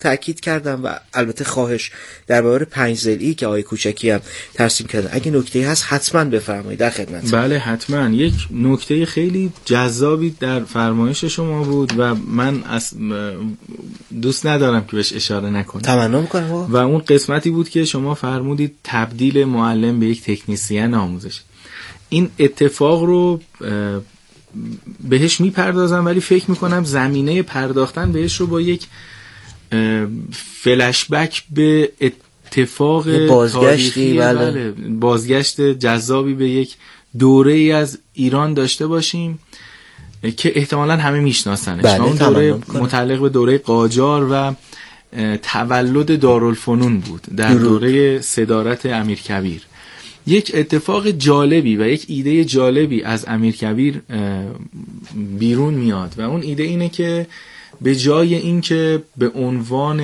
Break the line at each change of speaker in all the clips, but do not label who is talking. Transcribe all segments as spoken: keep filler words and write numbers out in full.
تاکید کردم و البته خواهش درباره پنج ضلعی که آقای کوچکی هم ترسیم کردن، اگه نکته‌ای هست حتما بفرمایید، در خدمت.
بله حتما. یک نکته خیلی جذابی در فرمایش شما بود و من از دوست ندارم که بهش اشاره نکنم.
تمنا می‌کنم.
و اون قسمتی بود که شما فرمودید تبدیل معلم به یک تکنیسین آموزش. این اتفاق رو بهش میپردازم، ولی فکر میکنم زمینه پرداختن بهش رو با یک فلش بک به اتفاق
بازگشتی بله.
بله بازگشت جذابی به یک دوره ای از ایران داشته باشیم که احتمالاً همه میشناسنش.
بله،
اون دوره متعلق به دوره قاجار و تولد دارالفنون بود در دوره صدارت امیرکبیر. یک اتفاق جالبی و یک ایده جالبی از امیرکبیر بیرون میاد و اون ایده اینه که به جای اینکه به عنوان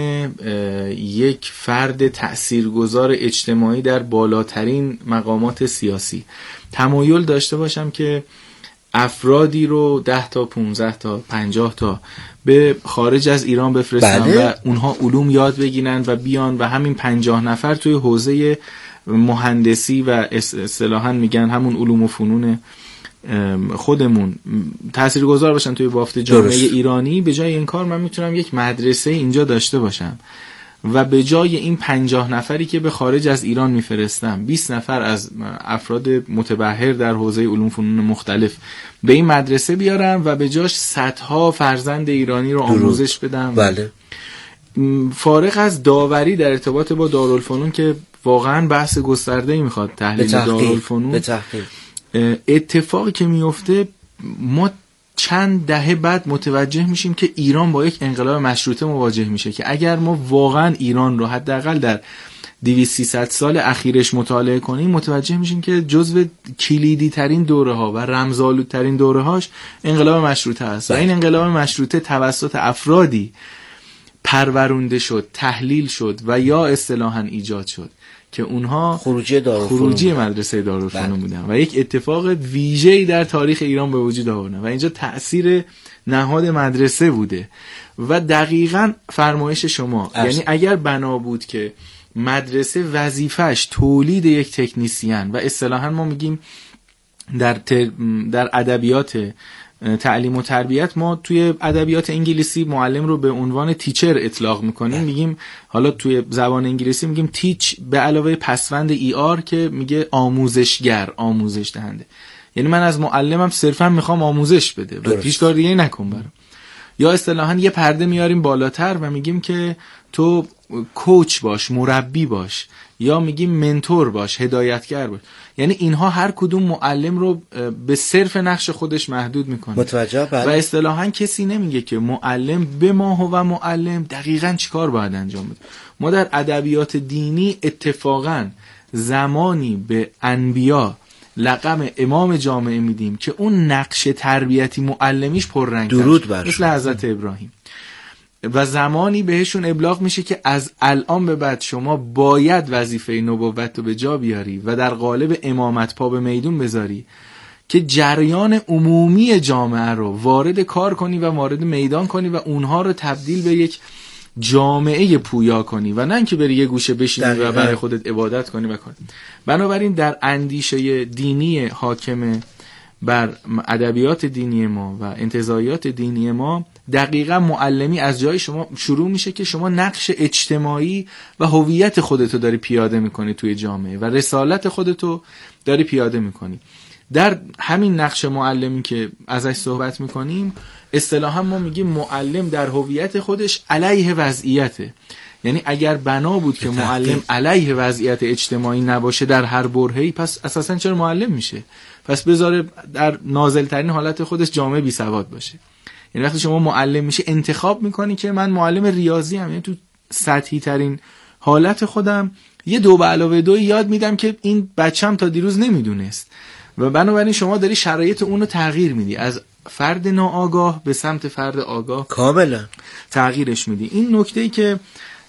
یک فرد تأثیرگذار اجتماعی در بالاترین مقامات سیاسی تمایل داشته باشم که افرادی رو ده تا پونزده تا پنجاه تا به خارج از ایران بفرستم
بله.
و اونها علوم یاد بگیرن و بیان و همین پنجاه نفر توی حوزه مهندسی و اصطلاحاً میگن همون علوم و فنون خودمون تاثیرگذار باشن توی بافت جامعه درست. ایرانی. به جای این کار من میتونم یک مدرسه اینجا داشته باشم و به جای این پنجاه نفری که به خارج از ایران میفرستم بیست نفر از افراد متبحر در حوزه علوم فنون مختلف به این مدرسه بیارم و به جاش صدها فرزند ایرانی رو آموزش بدم.
بله.
فارغ از داوری در ارتباط با دارالفنون که واقعا بحث گسترده‌ای میخواد تحلیل دارالفنون، اتفاقی که میفته ما چند دهه بعد متوجه میشیم که ایران با یک انقلاب مشروطه مواجه میشه که اگر ما واقعا ایران رو حداقل در دویست سیصد سال اخیرش مطالعه کنیم متوجه میشیم که جزو کلیدی ترین دوره ها و رمزآلود ترین دوره هاش انقلاب مشروطه است و این انقلاب مشروطه توسط افرادی پرورونده شد، تحلیل شد و یا اصطلاحاً ایجاد شد که اونها
خروجی دارالفنون
خروجی مدرسه دارالفنون بودن و یک اتفاق ویژه‌ای در تاریخ ایران به وجود آوردن و اینجا تأثیر نهاد مدرسه بوده و دقیقاً فرمایش شما ارز. یعنی اگر بنا بود که مدرسه وظیفش تولید یک تکنیسین و اصطلاحاً ما میگیم در تر... در ادبیات تعلیم و تربیت ما توی ادبیات انگلیسی معلم رو به عنوان تیچر اطلاق میکنیم، میگیم حالا توی زبان انگلیسی میگیم تیچ به علاوه پسوند ای آر که میگه آموزشگر، آموزش دهنده. یعنی من از معلمم صرفا میخوام آموزش بده و هیچ کار دیگه نکن برام. یا اصطلاحاً یه پرده میاریم بالاتر و میگیم که تو کوچ باش، مربی باش، یا میگیم منتور باش، هدایتگر باش. یعنی اینها هر کدوم معلم رو به صرف نقش خودش محدود میکنه.
متوجه بله.
و اصطلاحاً کسی نمیگه که معلم به ما و معلم دقیقاً چیکار باید انجام بده. ما در ادبیات دینی اتفاقاً زمانی به انبیا لقب امام جامعه میدیم که اون نقش تربیتی معلمیش پررنگ
درود بر
مثل حضرت ابراهیم و زمانی بهشون ابلاغ میشه که از الان به بعد شما باید وظیفه نبوت رو به جا بیاری و در قالب امامت پا به میدون بذاری که جریان عمومی جامعه رو وارد کار کنی و وارد میدان کنی و اونها رو تبدیل به یک جامعه پویا کنی و نه اینکه بری یه گوشه بشینی و برای خودت عبادت کنی و کنی. بنابراین در اندیشه دینی حاکم بر ادبیات دینی ما و انتزاعیات دینی ما دقیقا معلمی از جای شما شروع میشه که شما نقش اجتماعی و هویت خودتو داری پیاده میکنی توی جامعه و رسالت خودتو داری پیاده میکنی. در همین نقش معلمی که ازش صحبت میکنیم اصطلاحا ما میگیم معلم در هویت خودش علیه وضعیته. یعنی اگر بنا بود که معلم علیه وضعیت اجتماعی نباشه در هر برهه‌ای، پس اساسا چرا معلم میشه؟ پس بذاره در نازلترین حالت خودش جامعه بی سواد باشه. یعنی وقتی شما معلم میشه انتخاب میکنی که من معلم ریاضی ام، یعنی تو سطحی ترین حالت خودم یه دو به علاوه دو یاد میدم که این بچم تا دیروز نمیدونست و بنابراین شما داری شرایط اون رو تغییر میدی، از فرد ناآگاه به سمت فرد آگاه
کاملا
تغییرش میدی. این نکته‌ای که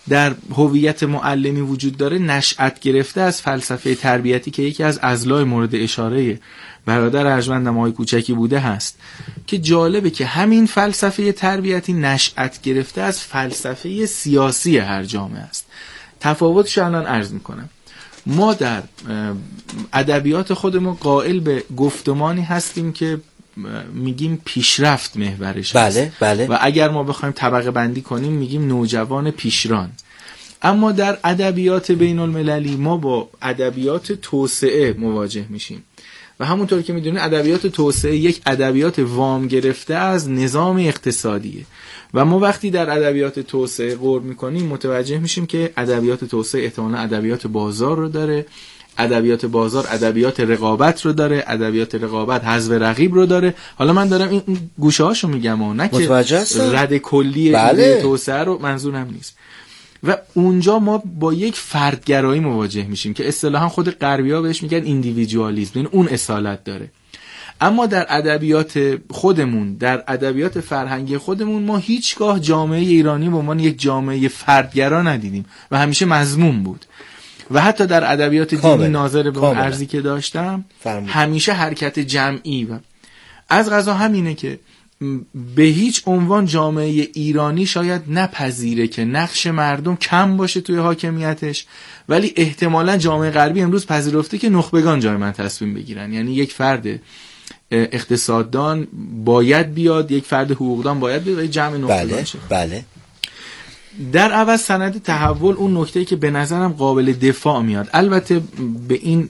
در هویت معلمی وجود داره نشأت گرفته از فلسفه تربیتی که یکی از اضلاع مورد اشاره برادر ارجمندم آقای کوچکی بوده هست، که جالبه که همین فلسفه تربیتی نشأت گرفته از فلسفه سیاسی هر جامعه است. تفاوتش الان عرض میکنم. ما در ادبیات خودمون قائل به گفتمانی هستیم که میگیم پیشرفت محورش
بله
هست.
بله.
و اگر ما بخوایم طبقه بندی کنیم میگیم نوجوان پیشران. اما در ادبیات بین المللی ما با ادبیات توسعه مواجه میشیم و همونطور که میدونید ادبیات توسعه یک ادبیات وام گرفته از نظام اقتصادیه و ما وقتی در ادبیات توسعه غور میکنیم متوجه میشیم که ادبیات توسعه احتمالاً ادبیات بازار رو داره، ادبیات بازار ادبیات رقابت رو داره، ادبیات رقابت حذف رقیب رو داره. حالا من دارم این گوشه هاشو میگم و نه که رد کلی
بله.
توسعه رو منظورم نیست. و اونجا ما با یک فردگرایی مواجه میشیم که اصطلاحاً خود غربی‌ها بهش میگن ایندیویدوالیسم، یعنی اون اصالت داره. اما در ادبیات خودمون، در ادبیات فرهنگی خودمون ما هیچگاه جامعه ایرانی به عنوان یک جامعه فردگرا ندیدیم و همیشه مذموم بود. و حتی در ادبیات دینی ناظر به اون ارزی که داشتم فرمید. همیشه حرکت جمعی و از قضا همینه که به هیچ عنوان جامعه ایرانی شاید نپذیره که نقش مردم کم باشه توی حاکمیتش، ولی احتمالاً جامعه غربی امروز پذیرفته که نخبگان جای من تصمیم بگیرن. یعنی یک فرد اقتصاددان باید بیاد، یک فرد حقوقدان باید بیاد و یک جمع نخبگان
بله
شه.
بله.
در عوض سند تحول اون نکته‌ای که به نظرم قابل دفاع میاد، البته به این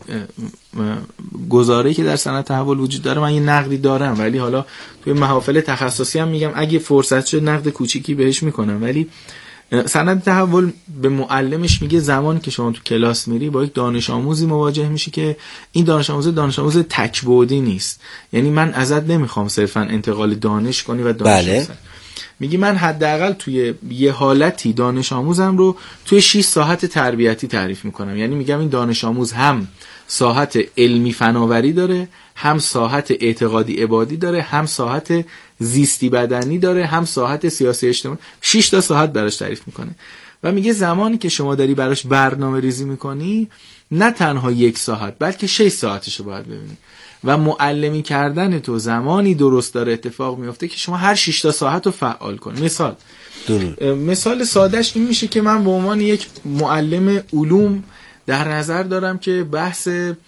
گزاره‌ای که در سند تحول وجود داره من یه نقدی دارم، ولی حالا توی محافل تخصصی هم میگم اگه فرصت شد نقد کوچیکی بهش میکنم. ولی سند تحول به معلمش میگه زمانی که شما تو کلاس میری با یک دانش آموزی مواجه میشی که این دانش آموز دانش آموز تک‌بعدی نیست، یعنی من ازت نمیخوام صرفا انتقال دانش کنی و دانش
بله.
میگی من حداقل توی یه حالتی دانش آموزم رو توی شش ساعت تربیتی تعریف میکنم. یعنی میگم این دانش آموز هم ساعت علمی فناوری داره، هم ساعت اعتقادی عبادی داره، هم ساعت زیستی بدنی داره، هم ساعت سیاسی اجتماعی. شش تا ساعت براش تعریف میکنه و میگه زمانی که شما داری براش برنامه ریزی میکنی نه تنها یک ساعت بلکه شش ساعتشو باید ببینی. و معلمی کردن تو زمانی درست داره اتفاق میفته که شما هر شش تا ساعت رو فعال کنی. مثال درود. مثال سادهش این میشه که من به عنوان یک معلم علوم در نظر دارم که بحث،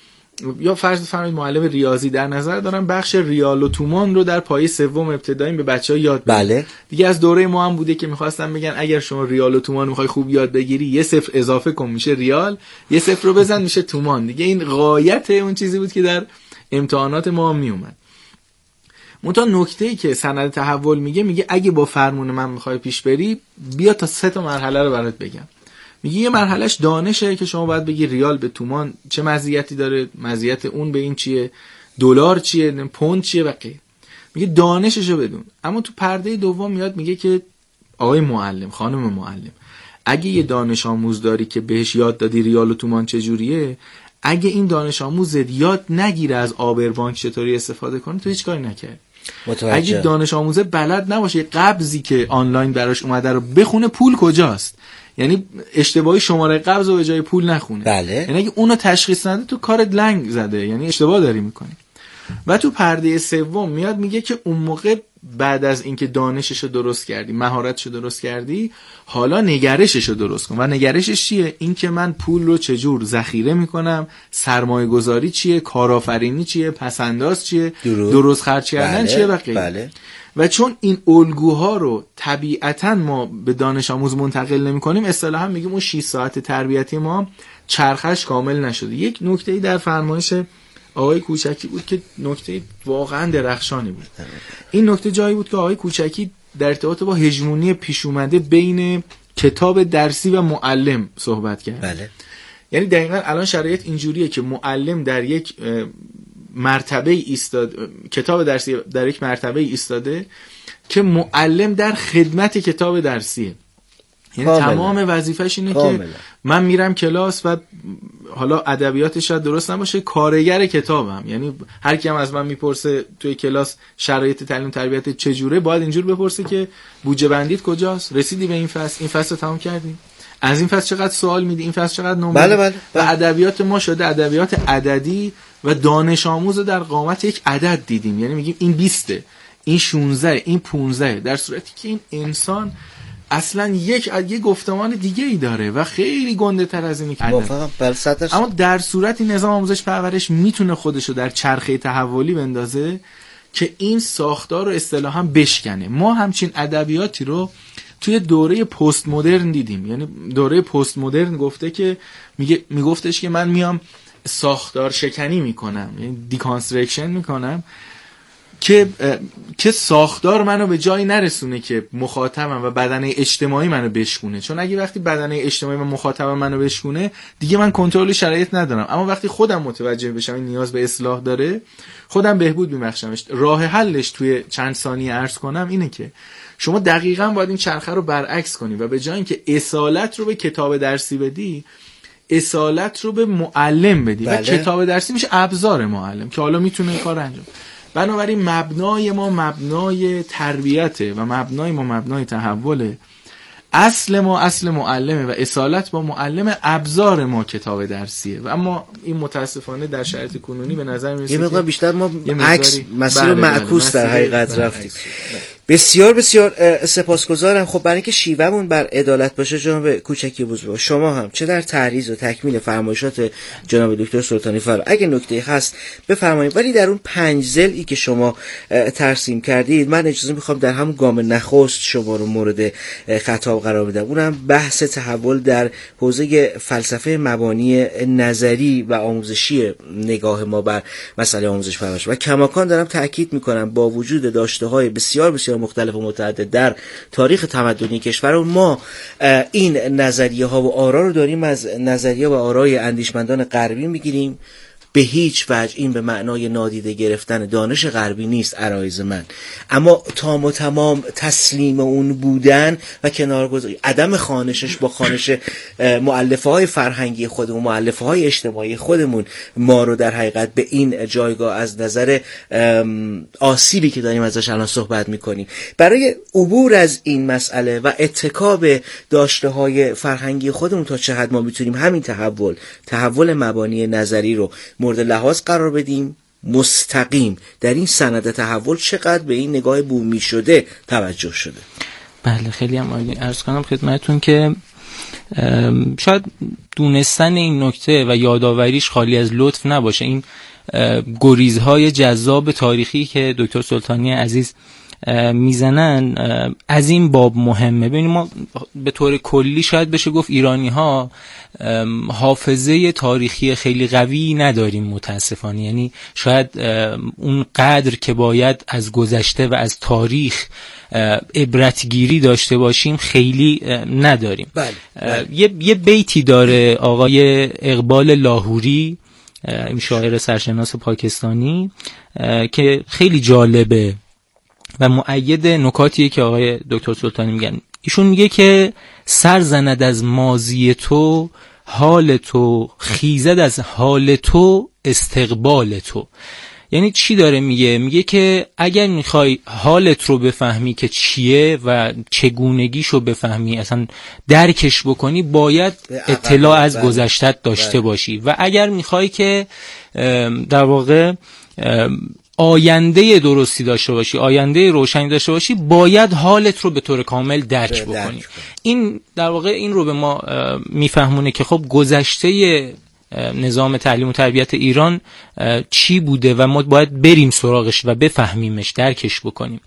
یا فرض فرمایید معلم ریاضی در نظر دارم بخش ریال و تومان رو در پایه سوم ابتدایی به بچه‌ها یاد بدم.
بله.
دیگه از دوره ما هم بوده که می‌خواستن بگن اگر شما ریال و تومان می‌خوای خوب یاد بگیری یه صفر اضافه کن میشه ریال، یه صفر رو بزن میشه تومان. دیگه این غایت اون چیزی بود که در امتحانات ما می اومد. منتها نکته‌ای که سند تحول میگه میگه اگه با فرمون من میخوای پیش بری بیا تا سه تا مرحله رو برات بگم. میگه یه مرحلهش دانشه که شما باید بگی ریال به تومان چه مزیتی داره، مزیت اون به این چیه، دلار چیه، پوند چیه و غیره. میگه دانششو بدون. اما تو پرده دوم میاد میگه که آقای معلم، خانم معلم، اگه یه دانش آموز داری که بهش یاد دادی ریال و تومان چجوریه، اگه این دانش آموز یاد نگیره از آبربانک چطوری استفاده کنه تو هیچ کاری نکرد. اگه دانش آموزه بلد نباشه قبضی که آنلاین براش اومده رو بخونه پول کجاست، یعنی اشتباهی شماره قبض رو به جای پول نخونه.
بله.
یعنی اگه اونو تشخیص نده تو کارت لنگ زده، یعنی اشتباه داری میکنی. و تو پرده سوم میاد میگه که اون موقع بعد از اینکه دانششو درست کردی، مهارتشو درست کردی، حالا نگرششو درست کن. و نگرشش چیه؟ این که من پول رو چجور ذخیره میکنم، سرمایه گذاری چیه، کارآفرینی چیه، پسنداز چیه، درست, درست خرج کردن
بله.
چیه و غیره.
بله.
و چون این الگوها رو طبیعتاً ما به دانش آموز منتقل نمی‌کنیم، اصطلاحاً میگیم اون شش ساعت تربیتی ما چرخش کامل نشده. یک نکته‌ای در فرمایش آقای کوچکی بود که نکته واقعاً درخشانی بود. این نکته جایی بود که آقای کوچکی در ارتباط با هژمونی پیش اومده بین کتاب درسی و معلم صحبت کرد.
بله.
یعنی دقیقاً الان شرایط اینجوریه که معلم در یک مرتبه ایستاد، کتاب درسی در یک مرتبه ایستاده که معلم در خدمت کتاب درسیه. یعنی کاملا. تمام وظیفش اینه کاملا. که من میرم کلاس و حالا ادبیاتش شاید درست نباشه، کارگر کتابم. یعنی هر کی هم از من میپرسه توی کلاس شرایط تعلیم تربیت چجوره، باید اینجور بپرسه که بودجه بندیت کجاست، رسیدی به این فصل، این فصل رو تمام کردی. از این فصل چقدر سوال میدی، این فصل چقدر نمره.
بله بله
بله. و ادبیات ما شده ادبیات عددی و دانش آموز در قامت یک عدد دیدیم، یعنی میگیم این بیسته، این شانزده، این پانزده، در صورتی که این انسان اصلا یک یک گفتمان دیگه ای داره و خیلی گنده تر از اینی که عدد. اما در صورتی نظام آموزش پرورش میتونه خودشو در چرخه تحولی بندازه که این ساختار رو اصطلاحاً بشکنه. ما همچین ادبیاتی رو توی دوره پست مدرن دیدیم، یعنی دوره پست مدرن گفته که میگه میگفتش که من میام ساختار شکنی میکنم، یعنی دیکانسترکشن میکنم که که ساختار منو به جایی نرسونه که مخاطبم و بدنه اجتماعی منو بشکونه، چون اگه وقتی بدنه اجتماعی و مخاطبم منو بشکونه دیگه من کنترل شرایط ندارم. اما وقتی خودم متوجه بشم این نیاز به اصلاح داره، خودم بهبود میبخشمش. راه حلش توی چند ثانیه عرض کنم اینه که شما دقیقاً باید این چرخه رو برعکس کنی و به جای اینکه اصالت رو به کتاب درسی بدی، اصالت رو به معلم بدی. بله. و کتاب درسی میشه ابزار معلم که حالا میتونه این کار انجام. بنابراین مبنای ما مبنای تربیته و مبنای ما مبنای تحوله. اصل ما اصل معلمه و اصالت با معلم، ابزار ما کتاب درسیه. و اما این متاسفانه در شرایط کنونی به نظر میرسه
یه مقدار بیشتر ما عکس مسیر معکوس در حقیقت رفتیم. بسیار بسیار سپاسگزارم. خب برای اینکه شیوهمون بر عدالت باشه جناب کوچکی بزرگ، شما هم چه در تعریض و تکمیل فرمایشات جناب دکتر سلطانی فرا اگه نکته هست بفرمایید، ولی در اون پنج ضلعی که شما ترسیم کردید من اجازه میخوام در همون گام نخست شما رو مورد خطاب قرار بدم، اونم بحث تحول در حوزه فلسفه مبانی نظری و آموزشی نگاه ما بر مسئله آموزش پرورش. و کماکان دارم تاکید میکنم با وجود داشته‌های بسیار بسیار مختلف و متعدد در تاریخ تمدنی کشور ما، این نظریه ها و آرا رو داریم از نظریه و آرای اندیشمندان غربی میگیریم. به هیچ وجه این به معنای نادیده گرفتن دانش غربی نیست عرایز من، اما تام و تمام تسلیم اون بودن و کنارگذاری عدم خوانشش با خوانش مؤلفه های فرهنگی خودمون، مؤلفه های اجتماعی خودمون ما رو در حقیقت به این جایگاه از نظر آسیبی که داریم ازش الان صحبت میکنیم برای عبور از این مسئله و اتکا به داشته های فرهنگی خودمون تا چه حد ما میتونیم همین تحول تحول مبانی نظری رو مورد لحاظ قرار بدیم. مستقیم در این سند تحول چقدر به این نگاه بومی شده توجه شده؟
بله خیلی هم عالی. عرض کنم خدمتتون که شاید دونستن این نکته و یادآوریش خالی از لطف نباشه. این گریزهای جذاب تاریخی که دکتر سلطانی عزیز میزنن از این باب مهمه. ببینید ما به طور کلی شاید بشه گفت ایرانی ها حافظه تاریخی خیلی قوی نداریم متاسفانه، یعنی شاید اون قدر که باید از گذشته و از تاریخ عبرتگیری داشته باشیم خیلی نداریم.
بله. بله.
یه،, یه بیتی داره آقای اقبال لاهوری، این شاعر سرشناس پاکستانی، که خیلی جالبه و مؤید نکاتیه که آقای دکتر سلطانی میگن. ایشون میگه که سر زند از ماضی تو حال تو، خیزد از حال تو استقبال تو. یعنی چی داره میگه؟ میگه که اگر میخوای حالت رو بفهمی که چیه و چگونگیشو بفهمی، اصلا درکش بکنی، باید اطلاع از گذشتت داشته باشی. و اگر میخوای که در واقع آینده درستی داشته باشی، آینده روشنی داشته باشی، باید حالت رو به طور کامل درک بکنی. این در واقع این رو به ما میفهمونه که خب گذشته نظام تعلیم و تربیت ایران چی بوده و ما باید بریم سراغش و بفهمیمش، درکش بکنیم.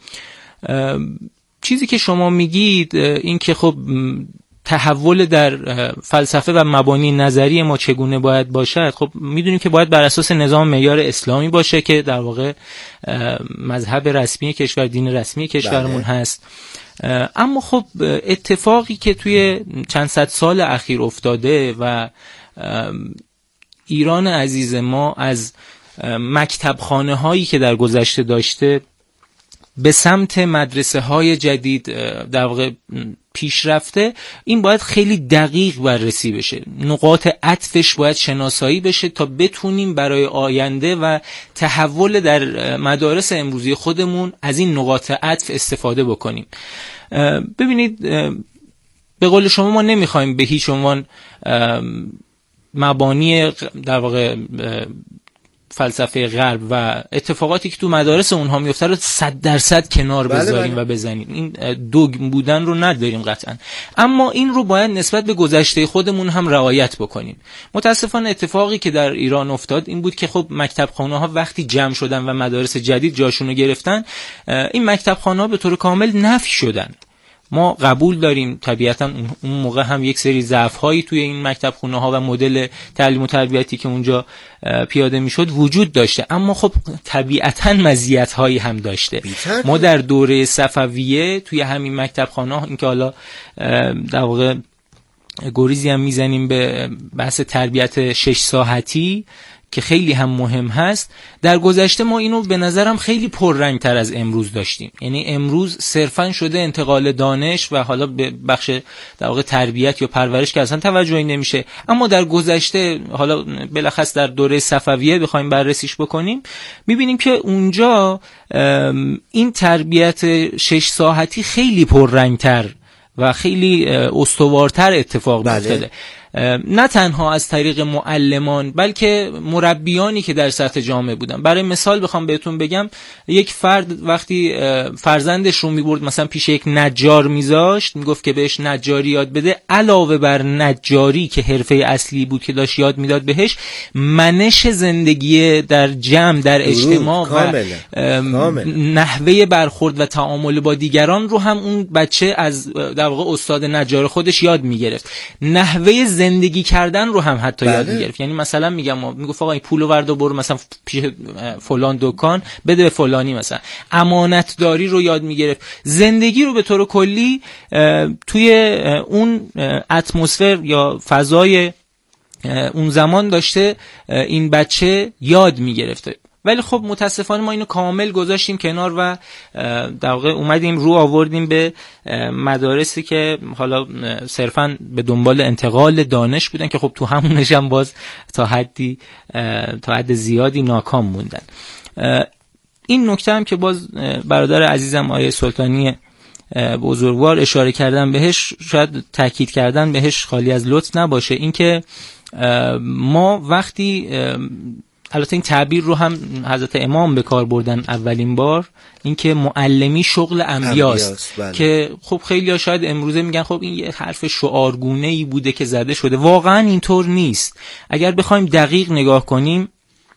چیزی که شما میگید این که خب تحول در فلسفه و مبانی نظری ما چگونه باید باشد، خب میدونیم که باید بر اساس نظام معیار اسلامی باشه که در واقع مذهب رسمی کشور، دین رسمی کشورمون هست. اما خب اتفاقی که توی چند صد سال اخیر افتاده و ایران عزیز ما از مکتبخانه هایی که در گذشته داشته به سمت مدرسه های جدید در واقع پیش رفته، این باید خیلی دقیق بررسی بشه، نقاط عطفش باید شناسایی بشه تا بتونیم برای آینده و تحول در مدارس امروزی خودمون از این نقاط عطف استفاده بکنیم. ببینید به قول شما ما نمیخوایم به هیچ عنوان مبانی در واقع فلسفه غرب و اتفاقاتی که تو مدارس اونها میفته رو صد درصد کنار
بله
بذاریم
بله.
و بزنیم. این دوگم بودن رو نداریم قطعا، اما این رو باید نسبت به گذشته خودمون هم رعایت بکنیم. متاسفانه اتفاقی که در ایران افتاد این بود که خب مکتبخانه ها وقتی جمع شدن و مدارس جدید جاشون رو گرفتن، این مکتبخانه ها به طور کامل نفی شدن. ما قبول داریم طبیعتا اون موقع هم یک سری ضعف‌هایی توی این مکتبخونه ها و مدل تعلیم و تربیتی که اونجا پیاده میشد وجود داشته، اما خب طبیعتا مزیت‌هایی هم داشته. ما در دوره صفویه توی همین مکتبخانه ها، این که حالا در واقع گریزی هم میزنیم به بحث تربیت شش ساعتی که خیلی هم مهم هست، در گذشته ما اینو به نظرم خیلی پررنگ تر از امروز داشتیم. یعنی امروز صرفاً شده انتقال دانش و حالا به بخش در واقع تربیت یا پرورش که اصلا توجهی نمیشه، اما در گذشته حالا بالاخص در دوره صفویه بخوایم بررسیش بکنیم میبینیم که اونجا این تربیت شش ساعتی خیلی پررنگ تر و خیلی استوارتر اتفاق افتاده. نه تنها از طریق معلمان بلکه مربیانی که در سطح جامعه بودن. برای مثال بخوام بهتون بگم، یک فرد وقتی فرزندش رو میبرد مثلا پیش یک نجار میذاشت، میگفت که بهش نجاری یاد بده، علاوه بر نجاری که حرفه اصلی بود که داشت یاد میداد بهش، منش زندگی در جمع در اجتماع و نحوه برخورد و تعامل با دیگران رو هم اون بچه از در واقع استاد نجار خودش یاد میگرفت. نحوه زندگی کردن رو هم حتی بله. یاد میگرفت. یعنی مثلا میگم میگفت آقا این پولو وردا برو مثلا پیش فلان دکان بده به فلانی، مثلا امانتداری رو یاد میگرفت. زندگی رو به طور کلی توی اون اتمسفر یا فضای اون زمان داشته این بچه یاد میگرفته. ولی خب متاسفانه ما اینو کامل گذاشتیم کنار و در واقع اومدیم رو آوردیم به مدارسی که حالا صرفاً به دنبال انتقال دانش بودن که خب تو همونش هم باز تا حدی تا حد زیادی ناکام موندن. این نکته هم که باز برادر عزیزم آیه سلطانی بزرگوار اشاره کردن بهش، شاید تاکید کردن بهش خالی از لطف نباشه، این که ما وقتی، البته این تعبیر رو هم حضرت امام به کار بردن اولین بار، اینکه معلمی شغل انبیاست، بله. که خب خیلی ها شاید امروزه میگن خب این یه حرف شعارگونه‌ای بوده که زده شده. واقعا اینطور نیست. اگر بخوایم دقیق نگاه کنیم،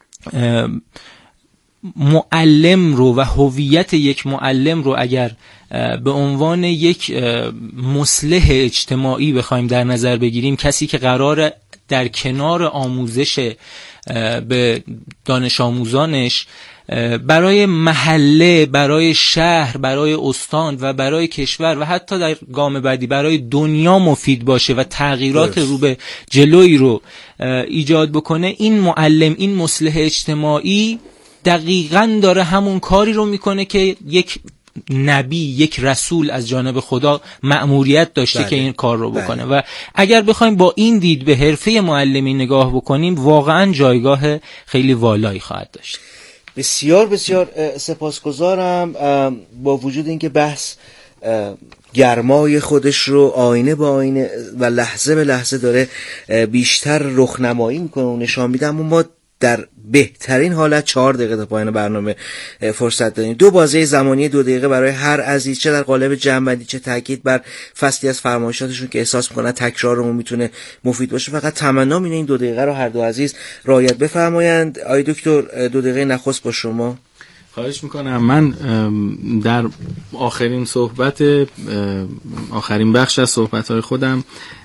معلم رو و هویت یک معلم رو اگر به عنوان یک مصلح اجتماعی بخوایم در نظر بگیریم، کسی که قراره در کنار آموزش به دانش آموزانش برای محله، برای شهر، برای استان و برای کشور و حتی در گام بعدی برای دنیا مفید باشه و تغییرات رو به جلوی رو ایجاد بکنه، این معلم، این مصلح اجتماعی دقیقاً داره همون کاری رو میکنه که یک نبی، یک رسول از جانب خدا مأموریت داشته بله. که این کار رو بکنه. بله. و اگر بخوایم با این دید به حرفه معلمی نگاه بکنیم، واقعا جایگاه خیلی والایی خواهد داشت.
بسیار بسیار سپاسگزارم. با وجود اینکه بحث گرمای خودش رو آینه با آینه و لحظه به لحظه داره بیشتر رخنمایی میکنه و نشان میده، اما ما در بهترین حالت چهار دقیقه تا پایان برنامه فرصت داریم. دو بازه زمانی دو دقیقه برای هر عزیز، چه در قالب جمع‌بندی چه تاکید بر فصلی از فرمایشاتشون که احساس میکنن تکرارمون میتونه مفید باشه. فقط تمنام اینه این دو دقیقه رو هر دو عزیز رعایت بفرمایند. آقای دکتر، دو دقیقه نخست با شما.
خواهش میکنم. من در آخرین صحبت آخرین بخش از صحبت‌های خودم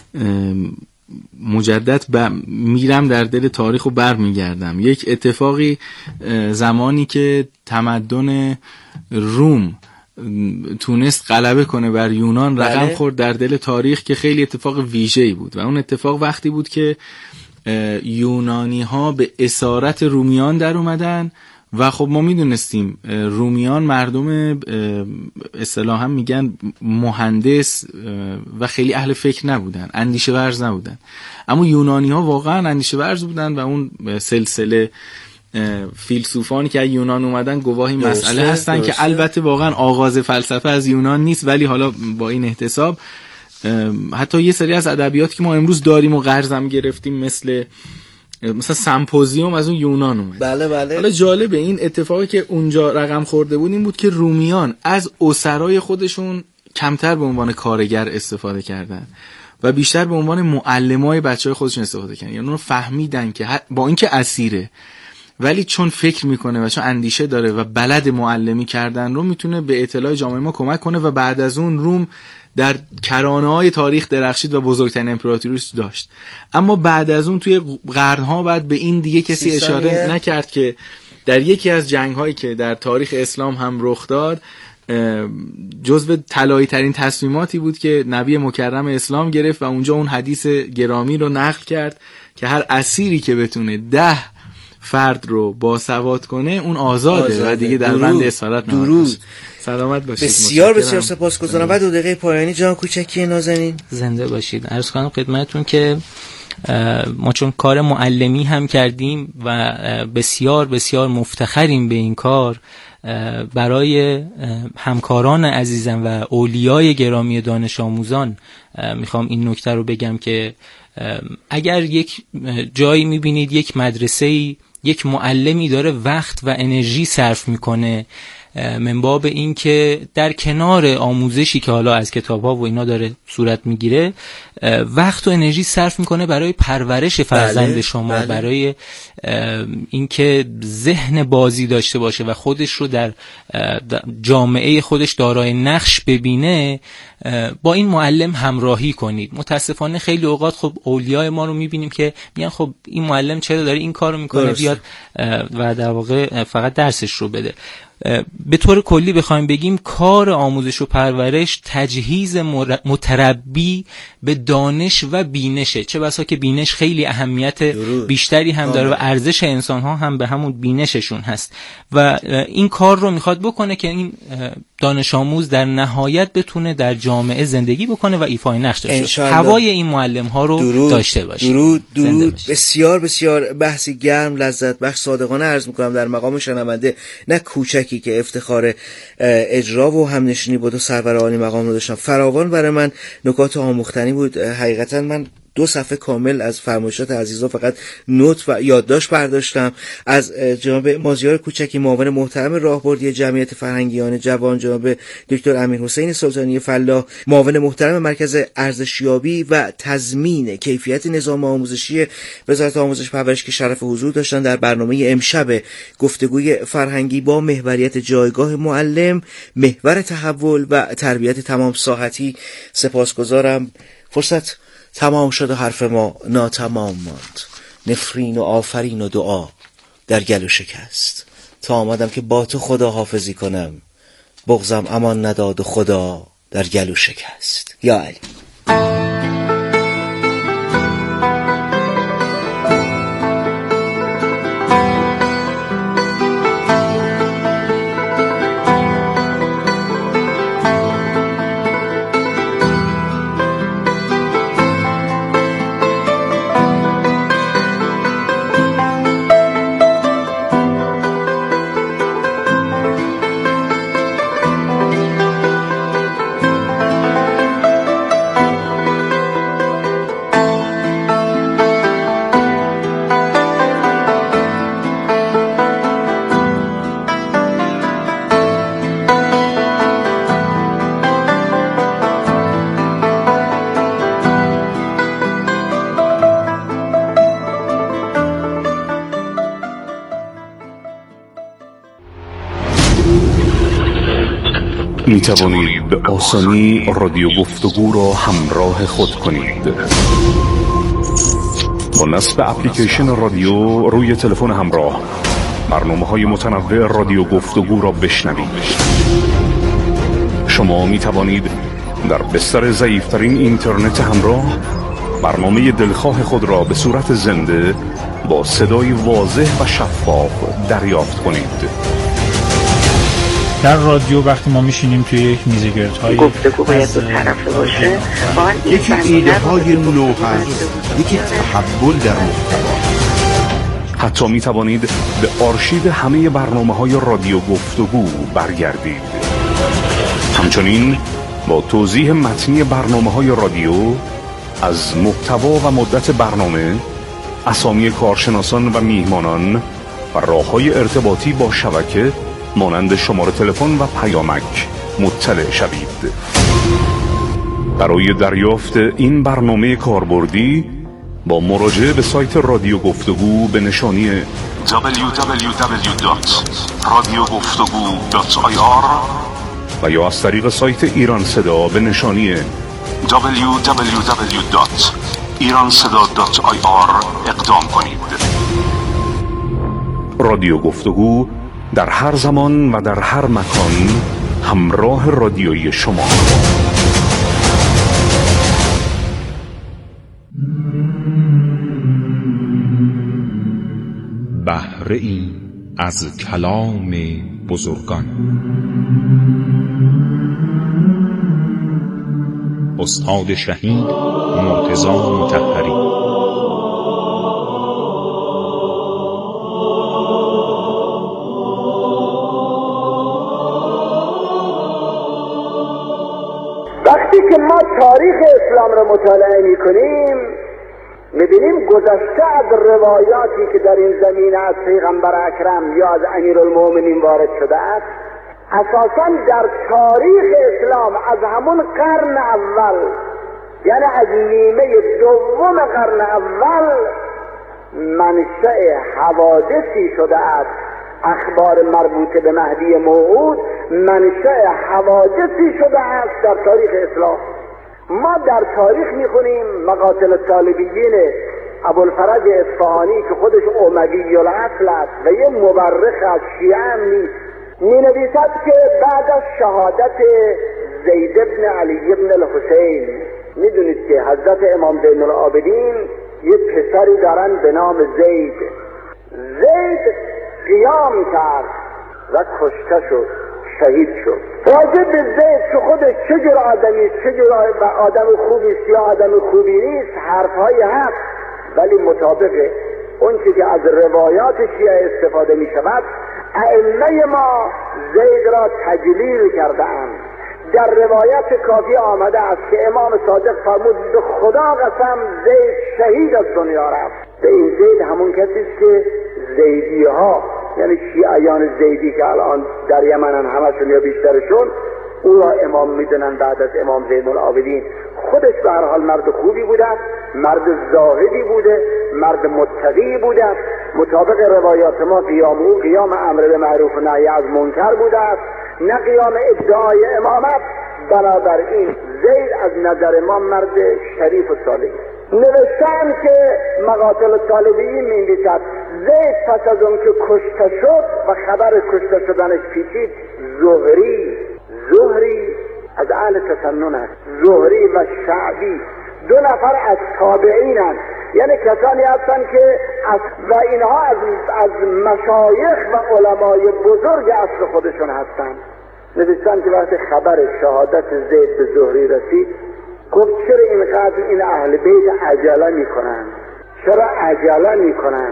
مجدد ب... میرم در دل تاریخ و بر میگردم. یک اتفاقی زمانی که تمدن روم تونست غلبه کنه بر یونان رقم خورد در دل تاریخ که خیلی اتفاق ویژه‌ای بود و اون اتفاق وقتی بود که یونانی ها به اسارت رومیان در اومدن و خب ما میدونستیم رومیان مردم اصطلاحاً میگن مهندس و خیلی اهل فکر نبودن، اندیشه ورز نبودن، اما یونانی ها واقعا اندیشه ورز بودن و اون سلسله فیلسوفانی که از یونان اومدن گواهی مسئله هستن درسته. که البته واقعا آغاز فلسفه از یونان نیست، ولی حالا با این احتساب حتی یه سری از ادبیاتی که ما امروز داریم و قرضم گرفتیم، مثل مثلا سمپوزیوم از اون یونان اومد.
بله بله.
حالا جالبه این اتفاقی که اونجا رقم خورده بود این بود که رومیان از اسرای خودشون کمتر به عنوان کارگر استفاده کردن و بیشتر به عنوان معلمای بچهای خودشون استفاده کردن. یعنی اونو فهمیدن که با اینکه اسیره ولی چون فکر میکنه و چون اندیشه داره و بلد معلمی کردن رو میتونه به اطلاع جامعه ما کمک کنه و بعد از اون روم در کرانه‌های تاریخ درخشید و بزرگترین امپراتوری داشت. اما بعد از اون توی قرن‌ها بعد به این دیگه کسی اشاره نکرد که در یکی از جنگ‌هایی که در تاریخ اسلام هم رخ داد جزو طلایی ترین تصمیماتی بود که نبی مکرم اسلام گرفت و اونجا اون حدیث گرامی رو نقل کرد که هر اسیری که بتونه ده فرد رو باسواد کنه اون آزاده, آزاده. و دیگه در بند اسارت
درود.
سلامت باشید.
بسیار بسیار سپاسگزارم. بعد دو دقیقه پایانی جان کوچکی نازنین
زنده باشید. عرض کنم خدمتتون که ما چون کار معلمی هم کردیم و بسیار بسیار مفتخریم به این کار، برای همکاران عزیزم و اولیای گرامی دانش آموزان میخوام این نکته رو بگم که اگر یک جایی میبینید یک مدرسه‌ای یک معلمی داره وقت و انرژی صرف میکنه من باب این که در کنار آموزشی که حالا از کتاب‌ها و اینا داره صورت میگیره وقت و انرژی صرف میکنه برای پرورش فرزند بله، شما بله. برای اینکه ذهن بازی داشته باشه و خودش رو در جامعه خودش دارای نقش ببینه، با این معلم همراهی کنید. متاسفانه خیلی اوقات خب اولیای ما رو میبینیم که میگن خب این معلم چرا داره این کارو میکنه، بیاد و در واقع فقط درسش رو بده. به طور کلی بخوایم بگیم کار آموزش و پرورش تجهیز متربی به دانش و بینشه، چه بسا که بینش خیلی اهمیت بیشتری هم داره و ارزش انسان ها هم به همون بینششون هست و این کار رو میخواد بکنه که این دانش آموز در نهایت بتونه در جامعه زندگی بکنه و ایفای نقش داشته باشه. هوای این معلم ها رو درود، داشته باشه.
درود درود. بسیار بسیار بحثی گرم لذت بخش. صادقانه عرض میکنم در مقام شنونده نه کوچکی که افتخار اجرا و همنشینی بود و سرور عالی مقام رو داشتم، فراوان برای من نکات آموختنی بود. حقیقتا من دو صفحه کامل از فرمایشات عزیزا فقط نوت و یادداشت برداشتم. از جناب مازیار کوچکی معاون محترم راهبردی جمعیت فرهنگیان جوان، جناب دکتر امیرحسین سلطانی فلاح معاون محترم مرکز ارزشیابی و تضمین کیفیت نظام آموزشی وزارت آموزش و پرورش که شرف حضور داشتن در برنامه امشب گفتگوی فرهنگی با محوریت جایگاه معلم، محور تحول و تربیت تمام ساحتی. سپاسگزارم. فرصت تمام شد و حرف ما ناتمام ماند. نفرین و آفرین و دعا در گلو شکست. تا آمدم که با تو خدا حافظی کنم، بغضم امان نداد و خدا در گلو شکست. یا علی.
می توانید به آسانی رادیو گفتگو را همراه خود کنید. با نصب اپلیکیشن رادیو روی تلفن همراه برنامه‌های متنوع رادیو گفتگو را بشنوید. شما می توانید در بستر ضعیف‌ترین اینترنت همراه برنامه دلخواه خود را به صورت زنده با صدای واضح و شفاف دریافت کنید.
در رادیو وقتی ما میشینیم توی یک میز گردهای
گفتگو باید دو طرفه باشه،
یکی ایده های نو هست، یکی تحول در محتوا.
حتی می توانید به آرشیو همه برنامه های رادیو گفتگو برگردید. همچنین با توضیح متنی برنامه‌های رادیو از محتوا و مدت برنامه، اسامی کارشناسان و میهمانان و راه‌های ارتباطی با شبکه مانند شماره تلفن و پیامک مطلع شوید. برای دریافت این برنامه کاربردی با مراجعه به سایت رادیو گفتگو به نشانی دبلیو دبلیو دبلیو دات رادیو گفتگو دات آی آر و یا از طریق سایت ایران صدا به نشانی دبلیو دبلیو دبلیو دات ایران صدا دات آی آر اقدام کنید. رادیو گفتگو در هر زمان و در هر مکان همراه رادیویی شما.
بهره ای از کلام بزرگان. استاد شهید مرتضی مطهری.
وقتی که ما تاریخ اسلام را مطالعه می‌کنیم می‌بینیم گذشته از روایاتی که در این زمینه از پیغمبر اکرم یا از امیرالمؤمنین وارد شده است، اساساً در تاریخ اسلام از همون قرن اول، یعنی از نیمه دوم قرن اول، منشأ حوادثی شده است. اخبار مربوط به مهدی موعود منشأ حوادثی شده است در تاریخ اسلام. ما در تاریخ میخونیم مقاتل طالبیین ابوالفرج اصفهانی که خودش اموی الاصل است و یه مورخ از شیعه هم نیست، می نویسد که بعد از شهادت زید بن علی بن الحسین، میدونید که حضرت امام زین العابدین یه پسری دارن به نام زید. زید قیام کرد و کشته شد، شهید شد. راجع به زید که خودش چه جور آدمی، چه جور آدم خوبی است یا آدم خوبی نیست حرفهای هست، ولی مطابق اون چیزی که از روایات شیعه استفاده می شود، ائمه ما زید را تجلیل کرده اند. در روایت کافی آمده است که امام صادق فرمود به خدا قسم زید شهید از دنیا رفت. به این زید همون کسی است که زیدی ها، یعنی شیعیان زیدی که الان در یمنن همشون یا بیشترشون، او را امام میدونن بعد از امام زین العابدین. خودش به هر حال مرد خوبی بوده، مرد زاهدی بوده، مرد متقی بوده. مطابق روایات ما قیام او قیام امر به معروف و نهی از منکر بوده است، نه قیام ادعای امامت. بنابراین زید از نظر ما مرد شریف و صالح. نوشتن که مقاتل طالبیین می‌نویسد زید پس از اون که کشته شد و خبر کشته شدنش پیچید، زهری زهری از اهل تسنن است، زهری و شعبی دو نفر از تابعین هستند، یعنی کسانی هستند که از و اینها از از مشایخ و علمای بزرگ اصل خودشون هستند. نوشتن که وقتی خبر شهادت زید به زهری رسید، گفت چرا اینقدر این اهل بیت عجله میکنن؟ چرا عجله میکنن؟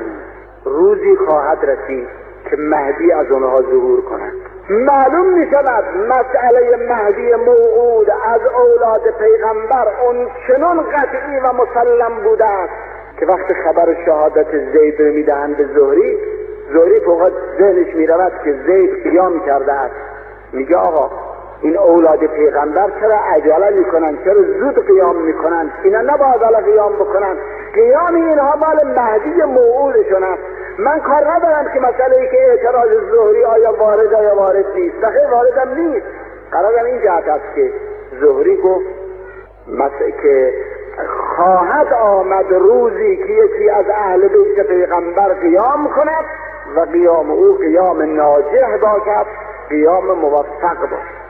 روزی خواهد رسید که مهدی از اونها ظهور کنند. معلوم میشود مسئله مهدی موعود از اولاد پیغمبر اون چنان قطعی و مسلم بوده است که وقتی خبر شهادت زید رو میدهند به زهری، زهری فقط ذهنش میرود که زید قیام کرده است. میگه آقا این اولاد پیغمبر چرا عجله میکنن، چرا زود قیام میکنن؟ اینا نباید حالا قیام بکنن، قیام اینها مال مهدی موعودشون است. من کار ندارم که مسئله ای که اعتراض زهری آیا وارد یا وارد نیست، بخیر واردم نیست. قرارم این جهت است که زهری گفت مثل که خواهد آمد روزی که یکی از اهل بیت پیغمبر قیام کند و قیام او قیام ناجح باشد، قیام موفق باشد.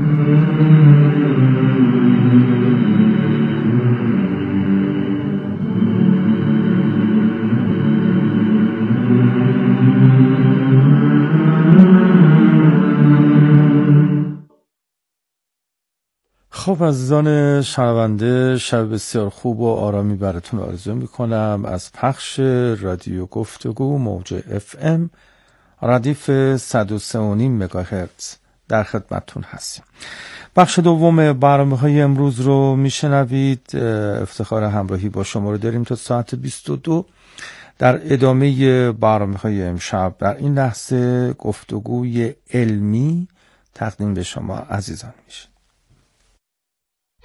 خب عزیزان شنونده، شب بسیار خوب و آرامی براتون آرزو میکنم از پخش رادیو گفتگو موج اف ام ردیف صد و سه و نیم مگاهرتز در خدمتتون هستیم. بخش دوم برنامه های امروز رو میشنوید. افتخار همراهی با شما رو داریم تا ساعت بیست و دو. در ادامه برنامه های امشب در این لحظه گفتگوی علمی تقدیم به شما عزیزان میشه.